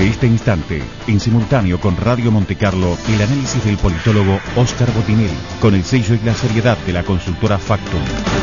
Desde este instante, en simultáneo con Radio Montecarlo, el análisis del politólogo Óscar Botinelli, con el sello y la seriedad de la consultora Factum.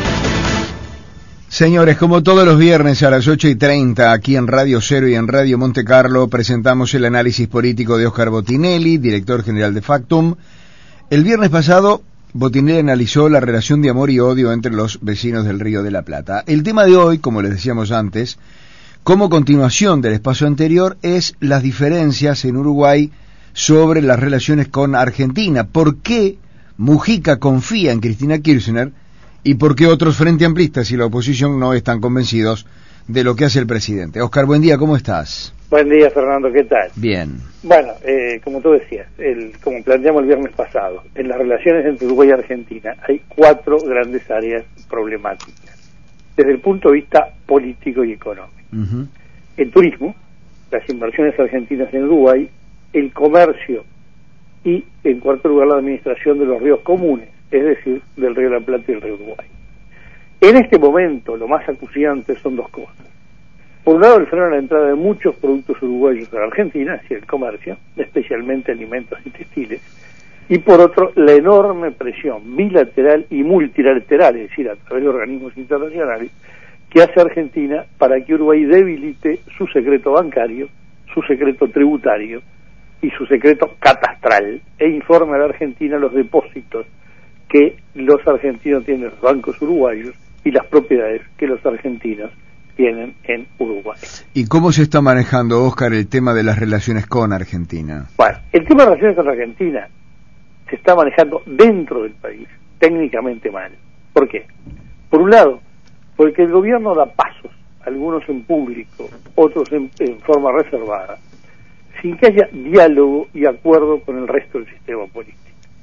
Señores, como todos los viernes a las 8:30, aquí en Radio Cero y en Radio Montecarlo, presentamos el análisis político de Óscar Botinelli, director general de Factum. El viernes pasado, Botinelli analizó la relación de amor y odio entre los vecinos del Río de la Plata. El tema de hoy, como les decíamos antes, como continuación del espacio anterior, es las diferencias en Uruguay sobre las relaciones con Argentina. ¿Por qué Mujica confía en Cristina Kirchner y por qué otros frente amplistas y la oposición no están convencidos de lo que hace el presidente? Óscar, buen día, ¿cómo estás? Buen día, Fernando, ¿qué tal? Bien. Bueno, como tú decías, como planteamos el viernes pasado, en las relaciones entre Uruguay y Argentina hay 4 grandes áreas problemáticas, desde el punto de vista político y económico. Uh-huh. El turismo, las inversiones argentinas en Uruguay, el comercio y, en cuarto lugar, la administración de los ríos comunes, es decir, del Río de la Plata y el Río Uruguay. En este momento, lo más acuciante son 2 cosas. Por un lado, el freno a la entrada de muchos productos uruguayos a la Argentina, hacia el comercio, especialmente alimentos y textiles, y por otro, la enorme presión bilateral y multilateral, es decir, a través de organismos internacionales, que hace Argentina para que Uruguay debilite su secreto bancario, su secreto tributario y su secreto catastral, e informe a la Argentina los depósitos que los argentinos tienen en los bancos uruguayos y las propiedades que los argentinos tienen en Uruguay. ¿Y cómo se está manejando, Óscar, el tema de las relaciones con Argentina? Bueno, el tema de las relaciones con Argentina se está manejando dentro del país, técnicamente mal. ¿Por qué? Por un lado, porque el gobierno da pasos, algunos en público, otros en forma reservada, sin que haya diálogo y acuerdo con el resto del sistema político.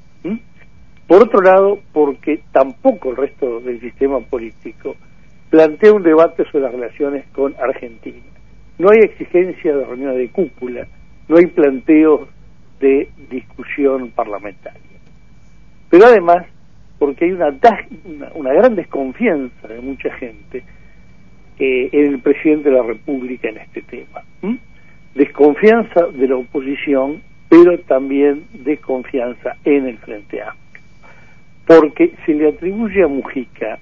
Por otro lado, porque tampoco el resto del sistema político plantea un debate sobre las relaciones con Argentina. No hay exigencia de reuniones de cúpula, no hay planteos de discusión parlamentaria. Pero además, porque hay una gran desconfianza de mucha gente en el presidente de la República en este tema. Desconfianza de la oposición, pero también desconfianza en el Frente Amplio. Porque se le atribuye a Mujica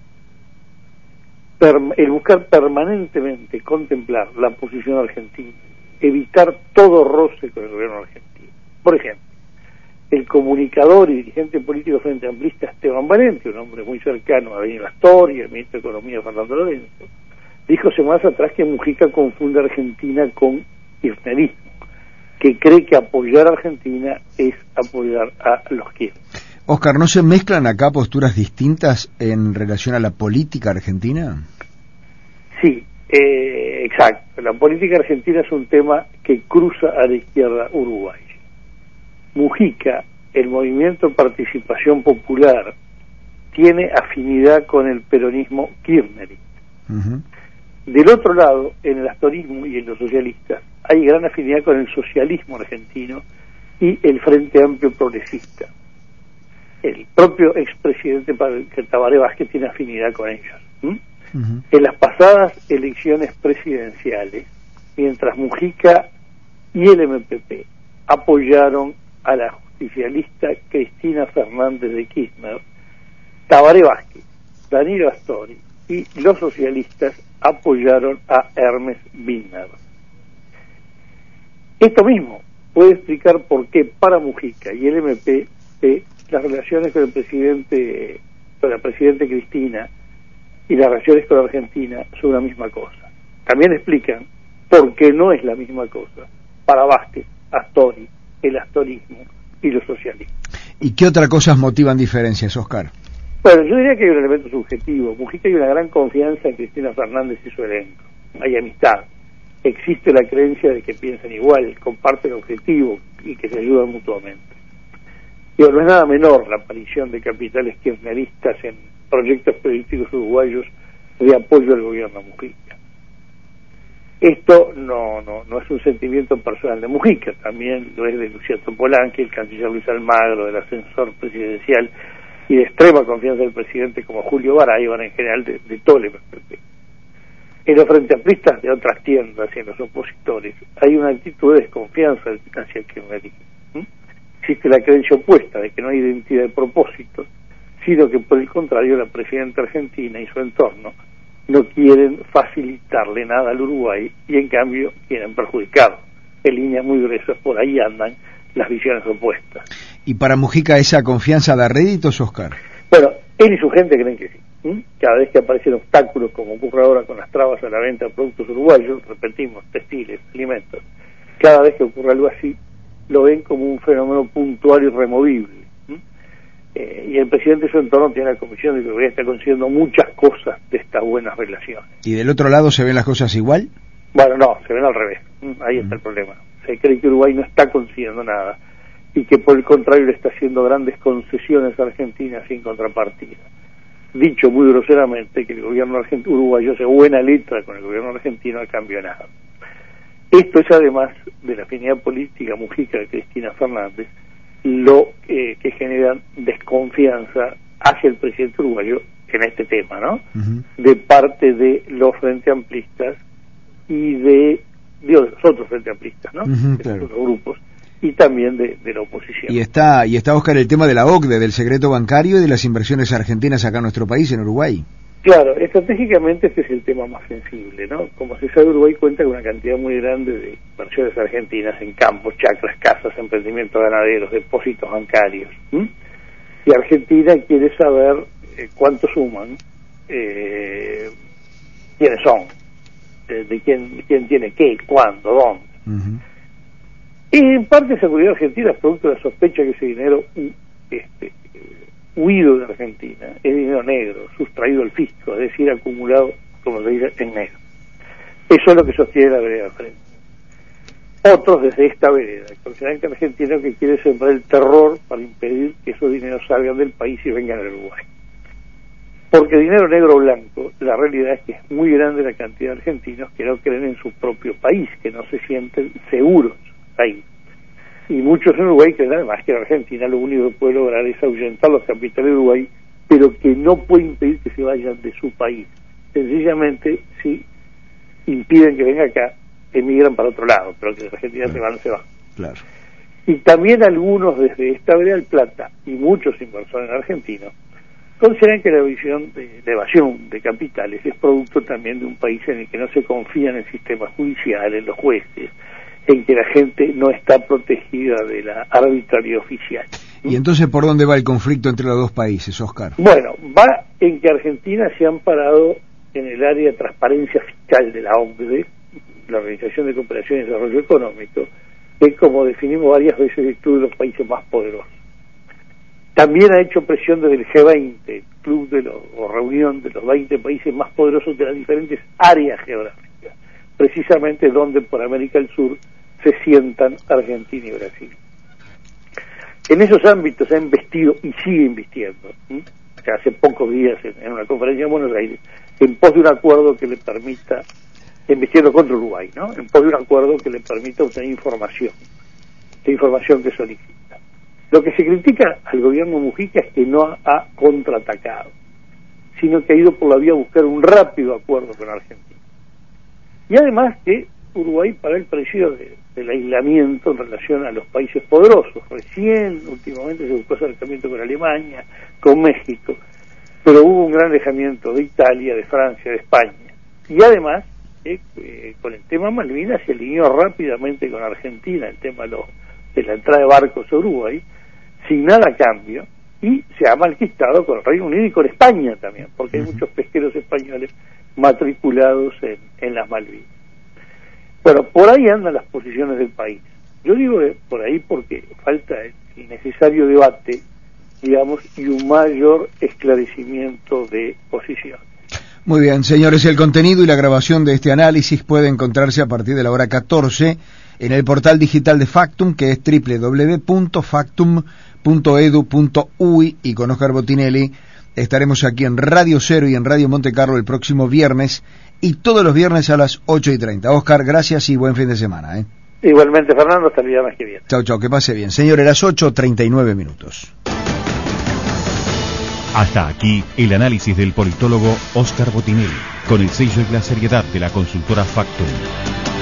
el buscar permanentemente contemplar la posición argentina, evitar todo roce con el gobierno argentino. Por ejemplo, el comunicador y dirigente político frente amplista Esteban Valente, un hombre muy cercano a Benigno Astori, el ministro de Economía Fernando Lorenzo, dijo semanas atrás que Mujica confunde a Argentina con kirchnerismo, que cree que apoyar a Argentina es apoyar a los Kirchner. Óscar, ¿no se mezclan acá posturas distintas en relación a la política argentina? Sí, exacto. La política argentina es un tema que cruza a la izquierda uruguaya. Mujica, el movimiento Participación Popular, tiene afinidad con el peronismo kirchnerista. Uh-huh. Del otro lado, en el astorismo y en los socialistas, hay gran afinidad con el socialismo argentino y el Frente Amplio Progresista. El propio expresidente Tabaré Vázquez tiene afinidad con ellos. Uh-huh. En las pasadas elecciones presidenciales, mientras Mujica y el MPP apoyaron a la justicialista Cristina Fernández de Kirchner, Tabaré Vázquez, Danilo Astori y los socialistas apoyaron a Hermes Wiener. Esto mismo puede explicar por qué para Mujica y el MPP las relaciones con la presidente Cristina y las relaciones con Argentina son una misma cosa. También explican por qué no es la misma cosa para Vázquez, Astori, el astorismo y los socialistas. ¿Y qué otras cosas motivan diferencias, Óscar? Bueno, yo diría que hay un elemento subjetivo. Mujica hay una gran confianza en Cristina Fernández y su elenco. Hay amistad. Existe la creencia de que piensan igual, comparten objetivo y que se ayudan mutuamente. Pero no es nada menor la aparición de capitales kirchneristas en proyectos políticos uruguayos de apoyo al gobierno Mujica. Esto no es un sentimiento personal de Mujica, también lo es de Lucía Topolánqui, el canciller Luis Almagro, del ascensor presidencial y de extrema confianza del presidente como Julio Barayban, en general de todo el MPP. En los frente amplistas de otras tiendas y en los opositores hay una actitud de desconfianza hacia el kirchnerismo. Existe la creencia opuesta de que no hay identidad de propósito, sino que por el contrario la presidenta argentina y su entorno no quieren facilitarle nada al Uruguay y en cambio quieren perjudicarlo. En líneas muy gruesas por ahí andan las visiones opuestas. ¿Y para Mujica esa confianza da réditos, Oscar? Bueno, él y su gente creen que sí. Cada vez que aparecen obstáculos, como ocurre ahora con las trabas a la venta de productos uruguayos, repetimos, textiles, alimentos, cada vez que ocurre algo así, lo ven como un fenómeno puntual y removible. Y el presidente y su entorno tiene la convicción de que Uruguay está consiguiendo muchas cosas de estas buenas relaciones. ¿Y del otro lado se ven las cosas igual? Bueno, no, se ven al revés. Ahí está el problema. Se cree que Uruguay no está consiguiendo nada y que por el contrario le está haciendo grandes concesiones a Argentina sin contrapartida. Dicho muy groseramente, que el gobierno uruguayo hace buena letra con el gobierno argentino a cambio de nada. Esto es además de la afinidad política Mujica de Cristina Fernández, lo que genera desconfianza hacia el presidente uruguayo en este tema, ¿no? De parte de los frente amplistas y de los otros frente amplistas, ¿no? De claro. los otros grupos y también de la oposición. Y está, Oscar, el tema de la OCDE, del secreto bancario y de las inversiones argentinas acá en nuestro país, en Uruguay. Claro, estratégicamente este es el tema más sensible, ¿no? Como se sabe, Uruguay cuenta con una cantidad muy grande de inversiones argentinas en campos, chacras, casas, emprendimientos ganaderos, depósitos bancarios. Y Argentina quiere saber cuánto suman, quiénes son, de quién tiene qué, cuándo, dónde. Y en parte esa seguridad argentina es producto de la sospecha que ese dinero huido de Argentina es dinero negro, sustraído al fisco, es decir, acumulado, como se dice, en negro. Eso es lo que sostiene la vereda frente. Otros desde esta vereda consideran que Argentina que quiere sembrar el terror para impedir que esos dineros salgan del país y vengan al Uruguay. Porque dinero negro o blanco, la realidad es que es muy grande la cantidad de argentinos que no creen en su propio país, que no se sienten seguros ahí. Y muchos en Uruguay creen además que en Argentina lo único que puede lograr es ahuyentar los capitales de Uruguay, pero que no puede impedir que se vayan de su país. Sencillamente, si impiden que venga acá, emigran para otro lado, pero que en Argentina se van. Claro. Y también algunos desde esta vereda del Plata, y muchos inversores argentinos, consideran que la visión de evasión de capitales es producto también de un país en el que no se confía en el sistema judicial, en los jueces, en que la gente no está protegida de la arbitrariedad oficial. ¿Y entonces por dónde va el conflicto entre los dos países, Oscar? Bueno, va en que Argentina se ha amparado en el área de transparencia fiscal de la OCDE, la Organización de Cooperación y Desarrollo Económico, que como definimos varias veces es el club de los países más poderosos. También ha hecho presión desde el G20, club o reunión de los 20 países más poderosos de las diferentes áreas geográficas, precisamente donde por América del Sur se sientan Argentina y Brasil. En esos ámbitos ha investido y sigue invirtiendo. O sea, hace pocos días en una conferencia en Buenos Aires, en pos de un acuerdo que le permita, invirtiendo contra Uruguay, ¿no? En pos de un acuerdo que le permita obtener información, la información que solicita. Lo que se critica al gobierno Mujica es que no ha contraatacado, sino que ha ido por la vía a buscar un rápido acuerdo con Argentina. Y además que Uruguay paga el precio del aislamiento en relación a los países poderosos. Últimamente se buscó acercamiento con Alemania, con México, pero hubo un gran alejamiento de Italia, de Francia, de España. Y además, con el tema Malvinas se alineó rápidamente con Argentina, el tema de la entrada de barcos a Uruguay, sin nada a cambio, y se ha malquistado con el Reino Unido y con España también, porque hay muchos pesqueros españoles matriculados en las Malvinas. Bueno, por ahí andan las posiciones del país. Yo digo por ahí porque falta el necesario debate, digamos, y un mayor esclarecimiento de posición. Muy bien, señores, el contenido y la grabación de este análisis puede encontrarse a partir de la hora 14 en el portal digital de Factum, que es www.factum.edu.uy, y con Oscar Botinelli estaremos aquí en Radio Cero y en Radio Monte Carlo el próximo viernes y todos los viernes a las 8:30. Oscar, gracias y buen fin de semana. Igualmente, Fernando, hasta el viernes que viene. Chau, que pase bien. Señores, las 8:39. Hasta aquí el análisis del politólogo Óscar Botinelli, con el sello y la seriedad de la consultora Factum.